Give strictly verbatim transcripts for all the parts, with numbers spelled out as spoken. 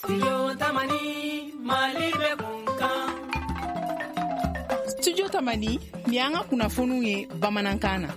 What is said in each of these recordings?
Studio Tamani Malibe Kunkan. Studio Tamani ni an ka kunnafoniw ye bamanankan na.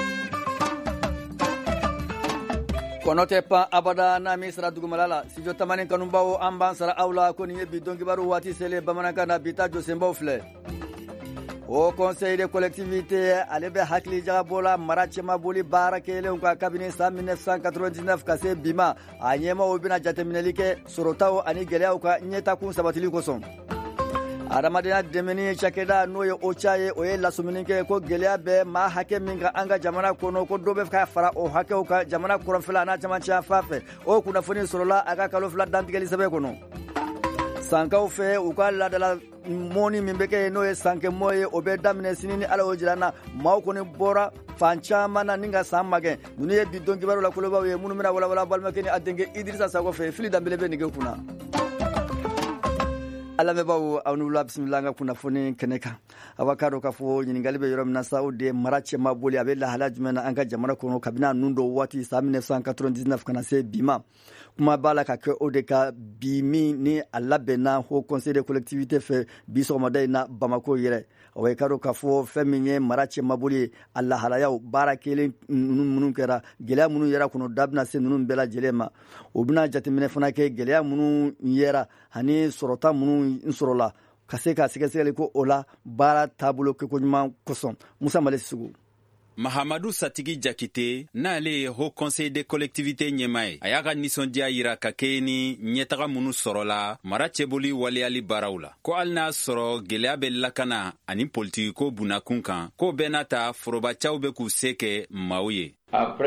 Konote pa abada na misra dugumalala Studio Tamani kanumbawo an b'an sara aw la ko nin ye bi dɔnkibaru waati sele bamanankan na bi ta josenbaw filɛ. Au Conseil des collectivités, ale bɛ hakili jagabɔ la mara cɛma boli baara kɛlenw ka kabini san mille neuf cent quatre-vingt-dix-neuf ka se bi ma a ɲɛmaaw bɛna jateminɛli kɛ sɔrɔtaw ani gɛlɛyaw ka ɲɛtakun sabatili kosɔn. Adamadenya dɛmɛni cakɛda n'o ye OCHA ye o ye lasumuni kɛ ko gɛlɛya bɛ maa hakɛ min ka an ka jamana kɔnɔ ko dɔ bɛ ka fara o hakɛw kan jamana kɔrɔnfɛla n'a camancɛ fan fɛ o kunnafoni sɔrɔla a ka kalo fila dantigɛli sɛbɛn kɔnɔ. Sankaw fɛ u ka ladala mɔni min bɛ kɛ n'o ye sankɛmɔ ye o bɛ daminɛ sini ni ala o jira na maaw kɔni bɔra fan caman na ni ka san magɛn ninnu ye bi dɔn kibaru la kolobaw ye minnu bɛna walawala balimakɛ ni a denkɛ Idirisa Sakɔ fɛ fili danbele bɛ nɛgɛ kunna. Alamɛbaw aw ni wula bisimila an ka kunnafoni kɛnɛ kan a b'a k'a dɔn k'a fɔ ɲininkali bɛ yɔrɔ min na sa o de mara cɛma boli a bɛ lahala jumɛn na an ka jamana kɔnɔ kabini a nun dɔw waati san mille neuf cent quatre-vingt-dix-neuf kana se bi ma kuma b'a la ka kɛ o de ka bi min ni a labɛnna Haut Conseil des collectivités fɛ bi sɔgɔmada in na Bamako yɛrɛ o ye k'a dɔn k'a fɔ fɛn min ye mara cɛma boli ye a lahalayaw baara kelen ninnu minnu kɛra gɛlɛya minnu yɛrɛ kɔnɔ da bɛna se ninnu bɛɛ lajɛlen ma o bɛna jateminɛ fana kɛ gɛlɛya minnu yɛra ani sɔrɔta minnu n sɔrɔla ka se ka sɛgɛsɛgɛli ko o la baara taabolo kɛkoɲuman kosɔn Musa Male Sugu. Mahamadou Satigi Jakite n'ale ye Haut Conseil des collectivités ɲɛma ye a y'a ka nisɔndiya yira ka kɛ ni ɲɛtaga minnu sɔrɔla mara cɛboli waleyali baaraw la ko hali n'a sɔrɔ gɛlɛya bɛ lakana ani politigiko bunakun kan ko bɛɛ n'a ta forobacaw bɛ k'u se kɛ maaw ye.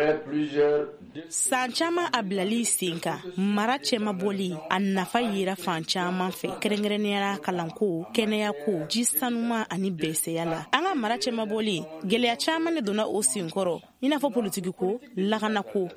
San caman a bilali sen kan mara cɛma boli a nafa yira fan caman fɛ kɛrɛnkɛrɛnnenya kalanko kɛnɛyako ji sanuma ani bɛsɛya la an ka mara cɛma boli gɛlɛya caman de donna o senkɔrɔ i n'a fɔ politigiko lakanako.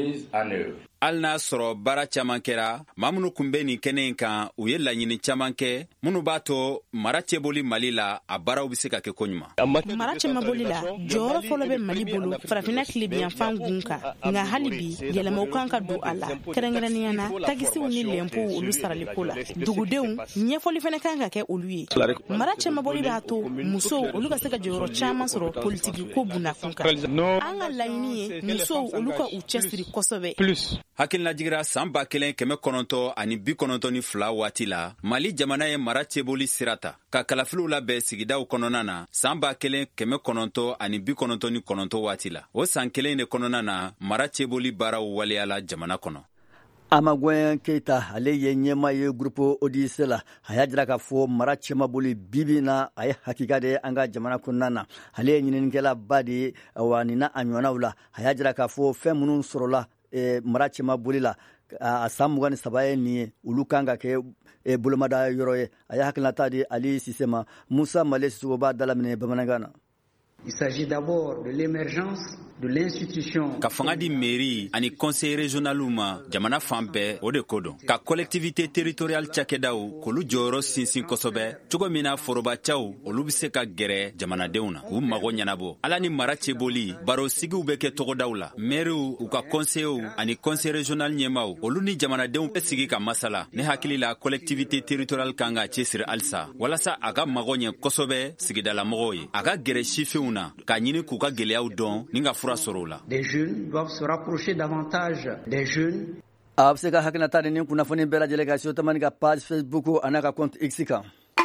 hali n'a sɔrɔ baara caman kɛra maa minnu kun bɛ nin kɛnɛ in kan u ye laɲini caman kɛ minnu b'a to mara cɛboli Mali la a baaraw bɛ se ka kɛ koɲuman. Mara cɛma boli la jɔyɔrɔ fɔlɔ bɛ Mali bolo farafinna tilebiyanfan gun kan nka hali bi yɛlɛmaw kan ka don a la kɛrɛnkɛrɛnnenya na tagisiw ni lɛnpow olu saraliko la dugudenw ɲɛfɔli fana kan ka kɛ olu ye. Mara cɛma boli b'a to musow olu ka se ka jɔyɔrɔ caman sɔrɔ politigiko bunakun kan an ka laɲini ye musow olu ka u cɛsiri kosɛbɛ. Hakilina jigira san ba kelen kɛmɛ kɔnɔntɔn ani bi kɔnɔntɔn ni fila waati la Mali jamana ye mara cɛboli sira ta ka kalafiliw labɛn sigidaw kɔnɔna na san ba kelen kɛmɛ kɔnɔntɔn ani bi kɔnɔntɔn ni kɔnɔntɔn waati la o san kelen de kɔnɔna na mara cɛboli baaraw waleyala jamana kɔnɔ. Amagwɛn Keita ale ye ɲɛma ye groupe Odise la a y'a jira k'a fɔ mara cɛma boli bibi na a ye hakika de ye an ka jamana kɔnɔna na ale ye ɲininikɛla ba de ye wa nin na a ɲɔgɔnnaw la a y'a jira k'a fɔ fɛn minnu sɔrɔla E, mara cɛma boli la a san mugan ni saba ye nin ye olu kan ka kɛ e, bolomada yɔrɔ ye a ye hakilinata di Ali Sise ma Musa Male Sugu b'a dalaminɛ bamanankan na. Il s'agit d'abord de l'émergence de l'institution. Ka fanga di mairie ani conseil régionalu ma jamana fan bɛɛ o de ko dɔn ka collectivité territoriale cakɛdaw k'olu jɔyɔrɔ sinsin kosɛbɛ cogo min na forobacaw olu bɛ se ka gɛrɛ jamanadenw na k'u mago ɲɛnabɔ ala ni mara cɛboli baro sigiw bɛ kɛ tɔgɔdaw la maires u ka conseillers ani conseil régional ɲɛmaw olu ni jamanadenw bɛ sigi ka masala ne hakili la collectivité territoriale kan ka cɛsiri halisa walasa a ka mago ɲɛ kosɛbɛ sigidalamɔgɔw ye a ka gɛrɛ sifinw na ka ɲini k'u ka gɛlɛyaw dɔn ni ka fura sɔrɔ o la. Des jeunes doivent se rapprocher davantage des jeunes. A bɛ se ka hakilinata ni kunnafoni bɛɛ lajɛlen ka Studio Tamani ka page Facebook an'a ka compte X kan.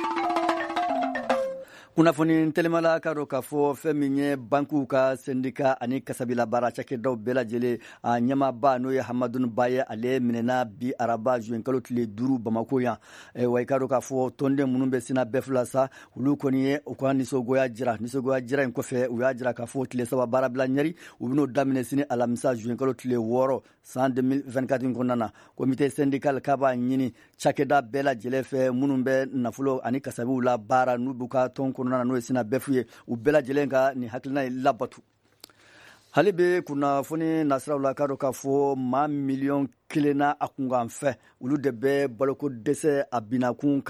Kunnafoni telemala ka dɔn k'a fɔ fɛn min ye bankiw ka syndicat ani kasabila baara cakɛdaw bɛɛ lajɛlen a ɲɛmaaba n'o ye Hamadou Ba ye ale minɛna bi araba juin kalo tile duuru Bamako yan wa i ka dɔn k'a fɔ tɔnden minnu bɛ sina bɛɛ fila sa olu kɔni ye u ka nisɔngoya jira nisɔngoya jira in kɔfɛ u y'a jira k'a fɔ tile saba baara bila ɲɛri u bɛn'o daminɛ sini alamisa juin kalo tile wɔɔrɔ san deux mille vingt-quatre in kɔnɔna na comité syndical k'a b'a ɲini cakɛda bɛɛ lajɛlen fɛ minnu bɛ nafolo ani kasabiw la baara n'u b'u ka tɔn kɔnɔna na n'o ye sina bɛfu ye u bɛɛ lajɛlen ka nin hakilina ye labatu. Hali bɛ kunnafoni nasiraw la k'a dɔn k'a fɔ maa miliyɔn kelen na a kunkan fɛ olu de bɛ baloko dɛsɛ a binakun kan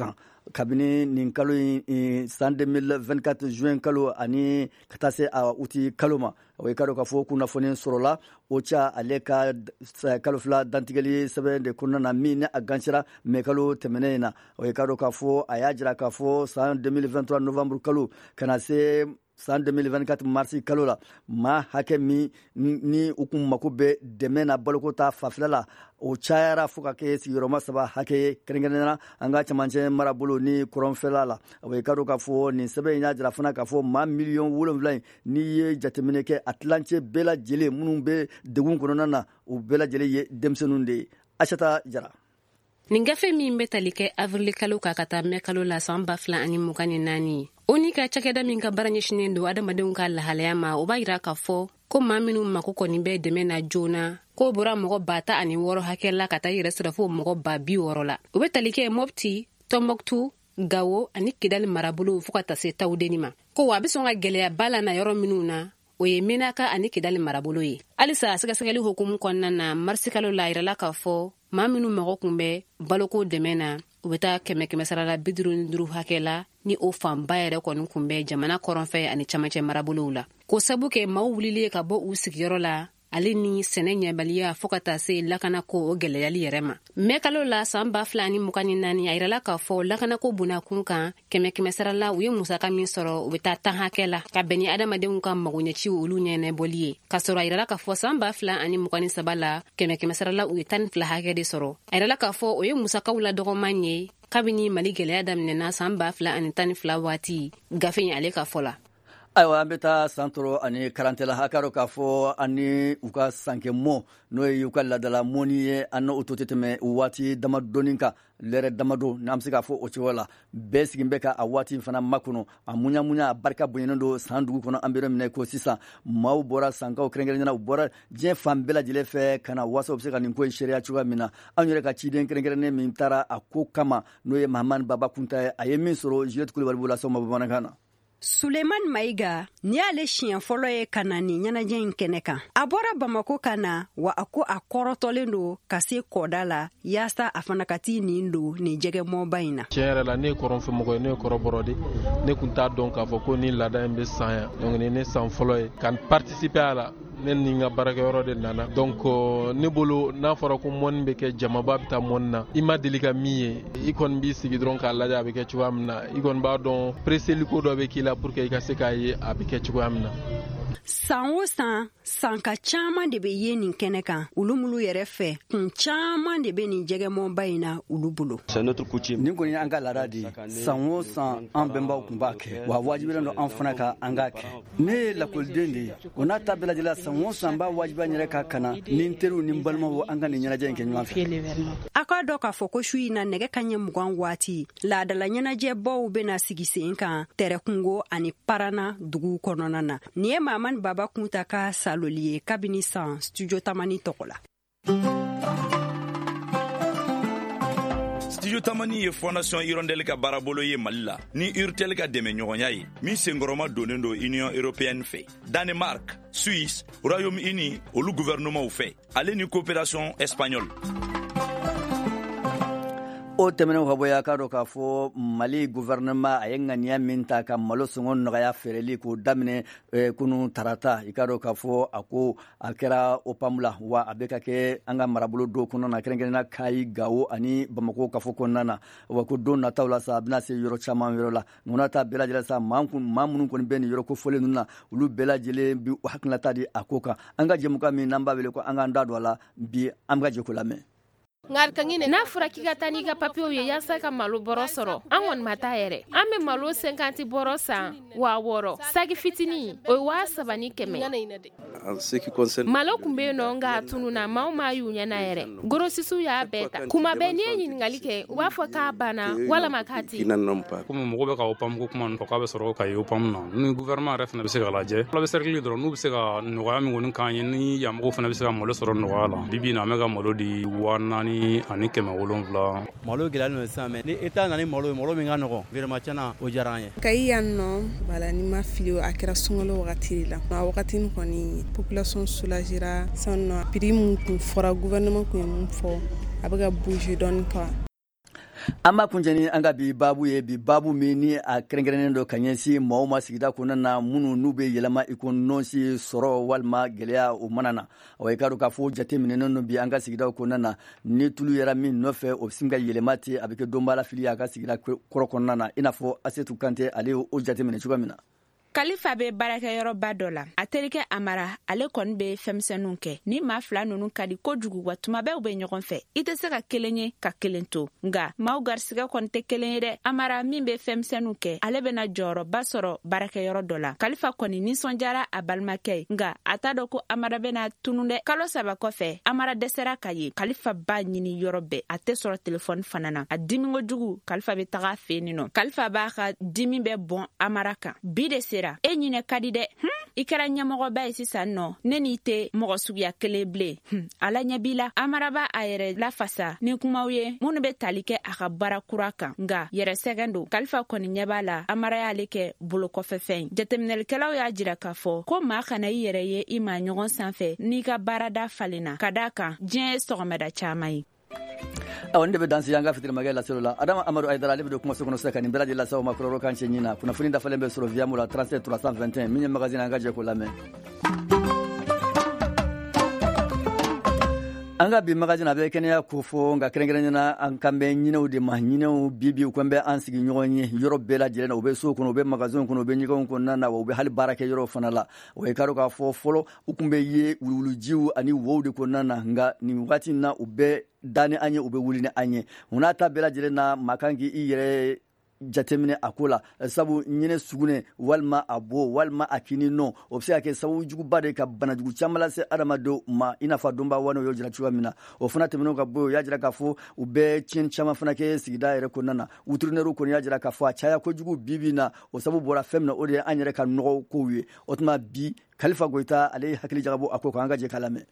kabini nin kalo san deux mille vingt-quatre juin kalo ani ka taa se a uti kalo ma o ye ka dɔn k'a fɔ kunnafoni sɔrɔla o ca ale ka kalo fila dantigɛli sɛbɛn de kɔnɔna na min ni a gansira mɛ kalo tɛmɛnen in na o ye ka dɔn k'a fɔ a y'a jira k'a fɔ san deux mille vingt-trois novembre kalo ka na se san deux mille vingt-quatre marsi kalo la maa hakɛ min ni u kun mako bɛ dɛmɛ na baloko ta fanfɛla la o cayara fo ka kɛ sigiyɔrɔma saba hakɛ ye kɛrɛnkɛrɛnnena an ka camancɛ marabolo ni kɔrɔnfɛla la o ye ka dɔn k'a fɔ nin sɛbɛn in y'a jira fana k'a fɔ maa miliyɔn wolonwula in n'i ye jateminɛ kɛ a tilancɛ bɛɛ lajɛlen minnu bɛ degun kɔnɔna na u bɛɛ lajɛlen ye denmisɛnninw de ye Asata Jara. Nin gafe min bɛ tali kɛ avril kalo ka ka taa mɛ kalo la san ba fila ani mugan ni naani o ni ka cakɛda min ka baara ɲɛsinen don adamadenw ka lahalaya ma o b'a yira k'a fɔ ko maa minnu mako kɔni bɛ dɛmɛ na joona ko bɔra mɔgɔ ba ta ani wɔɔrɔ hakɛ la ka taa yɛrɛ sɔrɔ fo mɔgɔ ba bi wɔɔrɔ la o bɛ tali kɛ Mopti, Tombouctou, Gao ani Kidali marabolo fo ka taa se Tawudeni ma ko wa a bɛ sɔn ka gɛlɛya ba la na yɔrɔ minnu na o ye Menaka ani Kidali marabolo ye halisa sɛgɛsɛgɛli hukumu kɔnɔna na marisi kalo la yirala k'a fɔ maa minnu mɔgɔ kun bɛ baloko dɛmɛ na u bɛ taa kɛmɛ kɛmɛ sara la bi duuru ni duuru hakɛ la ni o fanba yɛrɛ kɔni kun bɛ jamana kɔrɔnfɛ ani camancɛ marabolow la ko sabu kɛ maaw wulilen ka bɔ u sigiyɔrɔ la ale ni sɛnɛ ɲɛbaliya fo ka taa se lakanako o gɛlɛyali yɛrɛ ma mɛ kalo la san ba fila ni mugan ni naani a yirala k'a fɔ lakanako bonnakun kan kɛmɛ kɛmɛ sara la u ye musaka min sɔrɔ u bɛ taa tan hakɛ la ka bɛn ni adamadenw ka magoɲɛci olu ɲɛnɛbɔli ye k'a sɔrɔ a yirala k'a fɔ san ba fila ani mugan ni saba la kɛmɛ kɛmɛ sara la u ye tan ni fila hakɛ de sɔrɔ a yirala k'a fɔ o ye musakaw la dɔgɔman ye kabini Mali gɛlɛya daminɛna san ba fila ani tan ni fila waati gafe in ale ka fɔ la ayiwa an bɛ taa santoro ani karantɛla hakaro k'a fɔ ani u ka sankɛmɔ n'o ye u ka ladala mɔni ye an n'o to tɛ tɛmɛ waati damadɔni kan lɛrɛ damado n'an bɛ se k'a fɔ o cogo la bɛɛ sigin bɛ ka a waati fana makɔnɔ a muɲamuɲa a barika bonyenen don san dugu kɔnɔ an bɛ yɔrɔ minɛ ko sisan maaw bɔra sankaw kɛrɛnkɛrɛnnena u bɔra diɲɛ fan bɛɛ lajɛlen fɛ ka na waasa u bɛ se ka nin ko in seereya cogoya min na an yɛrɛ ka ciden kɛrɛnkɛrɛnnen min taara a ko kama n'o ye Mahamani Baba Kunta ye a ye min sɔrɔ Juliette Kulibali b'o lasɔn ma bamanankan na. Suleiman Maiga ni ale siɲɛ fɔlɔ ye ka na nin ɲɛnajɛ in kɛnɛ kan a bɔra Bamako ka na wa a ko a kɔrɔtɔlen don ka se kɔda la yaasa a fana ka t'i nin don nin jɛgɛmɔba in na tiɲɛ yɛrɛ la ne ye kɔrɔnfɛmɔgɔ ye ne ye kɔrɔbɔrɔ de ne kun t'a dɔn k'a fɔ ko ni laada in bɛ san yan donc ni ne san fɔlɔ ye ka participer a la ne ni n ka baarakɛyɔrɔ de nana donc ne bolo n'a fɔra ko mɔni bɛ kɛ jamaba bɛ taa mɔni na i ma deli ka min ye i kɔni b'i sigi dɔrɔn k'a lajɛ a bɛ kɛ cogoya min na i kɔni b'a dɔn preseliko dɔ bɛ k'i la pour que i ka se k'a ye a bɛ kɛ cogoya min na san o san sanka caman de bɛ ye nin kɛnɛ kan olu minnu yɛrɛ fɛ kun caman de bɛ nin jɛgɛmɔba in na olu bolo nin kɔni ye an ka laada de san o san an bɛnbaw tun b'a kɛ wa wajibilen don an fana ka an k'a kɛ ne ye lakoliden de ye o n'a ta bɛɛ lajɛlen san o san b'a wajibiya n yɛrɛ ka kana ni n teriw ni n balimaw an ka nin ɲɛnajɛ in kɛ ɲɔgɔn fɛ a k'a dɔn k'a fɔ ko su in na nɛgɛ kaɲɛ mugan waati laadala ɲɛnajɛbaw bɛna sigi sen kan tɛrɛkungo ani Parana dugu kɔnɔna na nin ye Mahamani Baba Kunta ka saloli ye kabini san studio Tamani tɔgɔ la. Studio Tamani ye Fondation Hirondelle ka baarabolo ye Mali la ni Urtel ka dɛmɛɲɔgɔnya ye min senkɔrɔma donnen don Union Européenne fɛ Danemark, Suisse, Royaume-Uni olu gouvernement fɛ ale ni coopération espagnole. o tɛmɛnen ka bɔ ya k'a dɔn k'a fɔ Mali gouvernement a ye ŋaniya min ta ka malo sɔngɔ nɔgɔya fɛrɛli k'o daminɛ kunu tarata i k'a dɔn k'a fɔ a ko a kɛra O P A M la wa a bɛ ka kɛ an ka marabolo dɔw kɔnɔna na kɛrɛnkɛrɛnnena Kayi, Gao ani Bamako kafo kɔnɔna na wa ko don nataw la sa a bɛna se yɔrɔ caman yɔrɔ la ŋuna ta bɛɛ lajɛlen sa maa minnu kɔni bɛ nin yɔrɔ kofɔlen ninnu na olu bɛɛ lajɛlen bi hakilinata di a ko kan an ka jɛmukan min n'an b'a wele ko an k'an da don a la bi an bɛ ka jɛ k'o lamɛn. N'a fɔra k'i ka taa n'i ka papiyew ye yaasa ka malo bɔrɔ sɔrɔ an kɔni ma taa yɛrɛ an bɛ malo cinquante bɔrɔ san wa wɔɔrɔ sagi fitinin o ye waa saba ni kɛmɛ malo kun bɛ yen nɔ nka a tununna maaw ma y'u ɲɛna yɛrɛ gorosisiw y'a bɛɛ ta kuma bɛɛ n'i ye ɲininkali kɛ u b'a fɔ k'a banna walama k'a ti komi mɔgɔ bɛ ka O P A M ko kuma ninnu fɔ k'a bɛ sɔrɔ ka ye O P A M na ni gouvernement yɛrɛ fana bɛ se ka lajɛ ala bɛ serikili dɔrɔn n'u bɛ se ka nɔgɔya min kɔni k'an ye ni yanmɔgɔw fana bɛ se ka malo sɔrɔ nɔgɔya la bibi na an bɛ ka malo di waa naani ani kɛmɛ wolonwula malo gɛlɛyalen don sisan mɛ ni État nana ni malo ye malo min ka nɔgɔn vraiment tiɲɛna o diyara an ye Kayi yan nɔ bala ni ma fili a kɛra sunkalo wagati de la a wagati ni kɔni population soulagera san nɔ prix mun kun fɔra gouvernement kun ye mun fɔ a bɛ ka bouger dɔɔni quoi. Ama kunjani anga bi babu ye bi babu mini a krengrenen do kanyesi mauma sigida kunana munu nube yelama ikononsi soro walma gelea o manana o ekaru ka fo jate mineno no bi anga sigida kunana ni tulu yera min nofe o singa yelemati abike dombala fili aka sigida korokonana inafo asetu kante ale o jate mineno chugamina Kalifa be barakɛyɔrɔba dɔ la a terikɛ Amara ale kɔni be fɛnmisɛnninw kɛ ni maa fila ninnu ka di kojugu wa tuma bɛɛ u be ɲɔgɔn fɛ i tɛ se ka kelen ye ka kelen to nga maaw garisigɛ kɔni tɛ kelen ye dɛ Amara min be fɛnmisɛnninw kɛ ale bena jɔyɔrɔba sɔrɔ barakɛyɔrɔ dɔ la Kalifa kɔni ninsɔnjara a balimakɛ ye nga a t'a dɔ ko Amara bena tunu dɛ kalo saba kɔfɛ Amara dɛsɛra ka ye Kalifa b'a ɲini yɔrɔ bɛɛ a tɛ sɔrɔ telefɔni fana na a dimi kojugu Kalifa be taga a fɛ nin nɔ Kalifa b'a ka dimi bɛ bɔn Amara kan bi de sera e ɲinɛ ka di dɛ hmm? I kɛra ɲɛmɔgɔba ye sisan nɔ ne n'i tɛ mɔgɔ suguya kelen bilen hmm. Ala ɲɛ b'i la Amara b'a a yɛrɛ lafasa ni kumaw ye minnu be tali kɛ a ka baara kura kan nga yɛrɛ sɛgɛn don Kalifa kɔni ɲɛ b'a la Amara y'ale kɛ bolo kɔfɛfɛn jateminɛlikɛlaw y'a jira k'a fɔ ko maa kana i yɛrɛ ye i ma ɲɔgɔn sanfɛ n'i ka baarada falenna ka d'a kan diɲɛ ye sɔgɔmada caman ye awon de be dansi yanga fitiri magay la selola Adama Amadou Aidara le be kuma sokono seka ni belaji la sawo makroro kan chenyina kuna funi da falen be soro via mula trente-sept trois cent vingt et un minye magazine anga je ko lame anga bi magazine abe kenya ko fo nga krengrena an kambe nyine de ma nyine bibi ko mbe an sigi nyonye yoro bela jere na obe so ko obe magazine ko obe nyigo ko nana obe hal baraka yoro fanala o e karo ka fo folo ukumbe ye wulu jiwu ani wowde ko nana nga ni wati na obe dani anye ube wulini anye unata bela jere na makangi iyere jatemine akola sabu nyine sugune walma abo walma akini no obse ake sabu jugu bade ka banajugu chamala se adamado ma inafa domba wano yo jira chuwa mina ofuna temino ka boyo ya jira ka fo ube chin chama funa ke sigida ere konana utrunero ko ya jira ka fo achaya ko jugu bibi na o sabu bora femna ode anyere ka no ko wi otma bi Khalifa Goita ale hakili jagabo akoko anga je kalame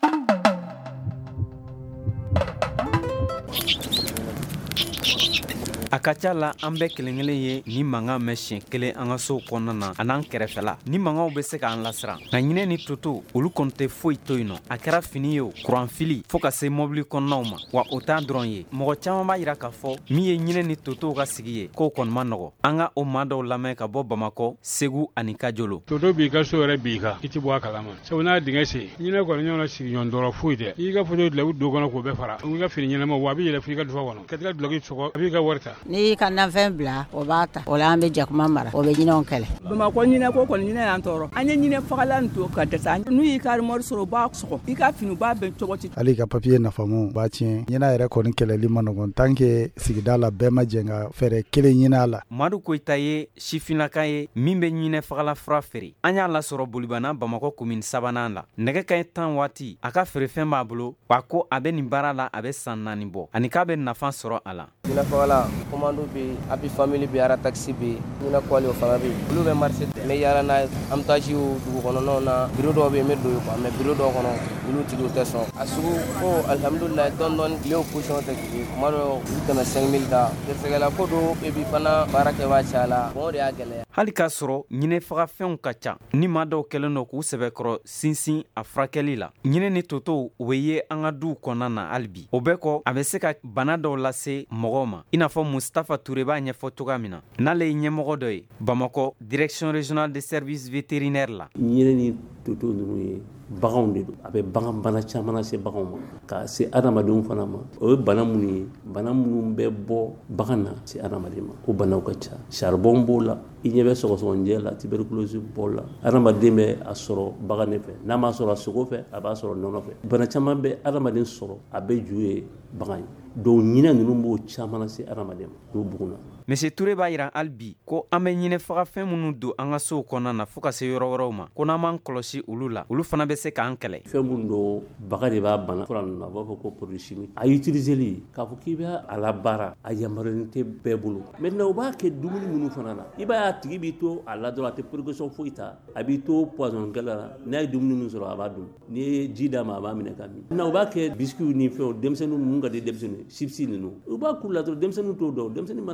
a ka ca la an bɛ kelen kelen ye ni mankan mɛn siɲɛ kelen an ka sow kɔnɔna na a n'an kɛrɛfɛla ni mankanw bɛ se k'an lasiran nka ɲinɛ ni toto olu kɔni tɛ foyi to yen nɔ a kɛra fini ye o kuran fili fɔɔ ka se mɔbili kɔnɔnaw ma wa o t'a dɔrɔn ye mɔgɔ caman b'a yira k'a fɔ min ye ɲinɛ ni totow ka sigi ye k'o kɔni ma nɔgɔ an ka o maa dɔw lamɛn ka bɔ Bamakɔ Segu ani Kajolo toto b'i ka so yɛrɛ b'i kan i tɛ bɔ a kalama sabu n'a dingɛ sen ɲinɛ kɔni ɲɔgɔn sigi ɲɔgɔn dɔrɔn foyi tɛ i ka foto dilan u do kɔnɔ k'o bɛɛ fara i ka fini ɲɛnama wa a bɛ yɛlɛ f'i ka dufa kɔnɔ ka tila duloki sɔgɔ a b'i ka wari ta n'i ka nafɛn bila o b'a ta o la an bɛ jakuma mara o bɛ ɲinɛw kɛlɛ Bamakɔ ɲinɛ ko kɔni ɲinɛ y'an tɔɔrɔ an ye ɲinɛ fagalan to ka dɛsɛ n'u y'i ka armoire sɔrɔ u b'a sɔgɔ i ka fini b'a bɛn cogo ti hali ka papier nafamu b'a tiɲɛ ɲinɛ yɛrɛ kɔni kɛlɛli ma nɔgɔn tant que sigida la bɛɛ ma jɛn ka fɛɛrɛ kelen ɲinɛ a la Madu Koyita ye sifinaka ye min bɛ ɲinɛ fagala fura feere an y'a lasɔrɔ Bolibana Bamakɔ commune sabanan la nɛgɛ kanɲɛ tan waati a ka feerefɛn b'a bolo wa ko a bɛ nin baara la a bɛ san naani bɔ ani k'a bɛ nafa sɔrɔ a la ɲinɛ fagala commande bɛ Happy Family bɛ ara taxi bɛ ɲinɛ kwali o fana bɛ olu bɛ marché n bɛ yaala n'a ye an bɛ taa si dugu kɔnɔnaw na bureau dɔw bɛ yen n bɛ don yen quoi mais bureau dɔw kɔnɔ olu tigiw tɛ sɔn a sugu ko alhamdulilayi dɔɔni dɔɔni tile position tɛ kelen ye kuma dɔ olu tɛmɛ cinq mille ta gɛrɛsɛgɛla ko don et puis fana baara kɛ b'a caya la bon o de y'a gɛlɛya hali k'a sɔrɔ ɲinɛ fagafɛnw ka ca ni maa dɔw kɛlen dɔ k'u sɛbɛkɔrɔ sinsin a furakɛli la ɲinɛ ni totow o bɛ ye an ka duw kɔnɔna na hali bi o bɛɛ kɔ a bɛ se ka bana dɔw lase mɔgɔw ma i n'a fɔ Mustafa Ture b'a ɲɛfɔ cogoya min na n'ale ye ɲɛmɔgɔ dɔ ye Bamakɔ direction régionale des services vétérinaires la ɲinɛ ni toto ninnu ye baganw de don a bɛ bagan bana caman lase baganw ma ka se adamadenw fana ma o ye bana minnu ye bana minnu bɛ bɔ bagan na se adamaden ma o banaw ka ca charbon b'o la i ɲɛ bɛ sɔgɔsɔgɔnijɛ la tuberculose b'o la adamaden bɛ a sɔrɔ bagan de fɛ n'a ma sɔrɔ a sogo fɛ a b'a sɔrɔ nɔnɔ fɛ bana caman bɛ adamaden sɔrɔ a bɛ ju ye bagan ye donc ɲinɛ ninnu b'o caman lase adamaden ma n'o bugunna Monsieur Touré b'a yira hali bi ko an bɛ ɲinɛ fagafɛn minnu don an ka sow kɔnɔna na fo ka se yɔrɔ wɛrɛw ma ko n'an m'an kɔlɔsi olu la olu fana bɛ se k'an kɛlɛ fɛn minnu don baga de b'a bana fura ninnu na a b'a fɔ ko produit chimique a utiliseli k'a fɔ k'i bɛ a labaara a yamaruyalen tɛ bɛɛ bolo maintenant u b'a kɛ dumuni minnu fana na i b'a ye a tigi b'i to a la dɔrɔn a tɛ précaution foyi ta a b'i to poison kɛlɛ la n'a ye dumuni min sɔrɔ a b'a dun n'i ye ji d'a ma a b'a minɛ k'a min maintenant u b'a kɛ biscuit ni fɛnw denmisɛnninw mun ka di denmisɛnninw chips ninnu u b'a k'u la dɔrɔn denmisɛnninw t'o dɔn denmisɛnnin mana chips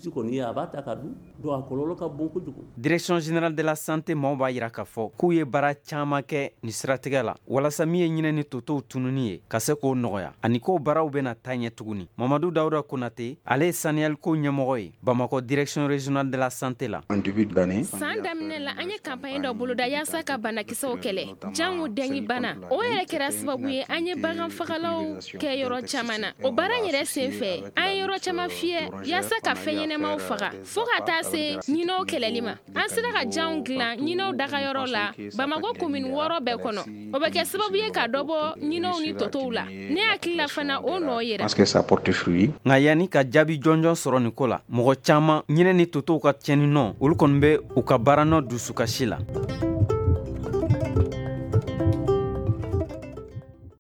pharmacie kɔni ye a b'a ta ka dun donc a kɔlɔlɔ ka bon kojugu. Direction générale de la santé maaw b'a yira k'a fɔ k'u ye baara caaman kɛ ni siratigɛ la walasa min ye ɲinɛ ni totow tununi ye ka se k'o nɔgɔya ani k'o baaraw bena taa ɲɛ tuguni. Mamadu Dawuda Konate ale ye saniyaliko ɲɛmɔgɔ ye Bamakɔ direction régionale de la santé la. San daminɛ la an ye campagne dɔ boloda yaasa ka banakisɛw kɛlɛ jango dengi bana o yɛrɛ kɛra sababu ye an ye bagan fagalaw kɛ yɔrɔ caman na o baara yɛrɛ sen fɛ an ye yɔrɔ caman fiyɛ yaasa ka fɛn ɲɛnɛmaw faga fɔɔ ka taa se ɲinɛw kɛlɛli ma an sera ka janw dilan ɲinɛw dagayɔrɔ la Bamakɔ commune wɔɔrɔ bɛɛ kɔnɔ o bɛ kɛ sababu ye ka dɔ bɔ ɲinɛw ni totow la ne hakili la fana o nɔ yera nka yanni ka jaabi jɔnjɔn sɔrɔ nin ko la mɔgɔ caaman ɲinɛ ni totow ka tiɲɛni nɔ olu kɔni bɛ u ka baara nɔ dusukasi la.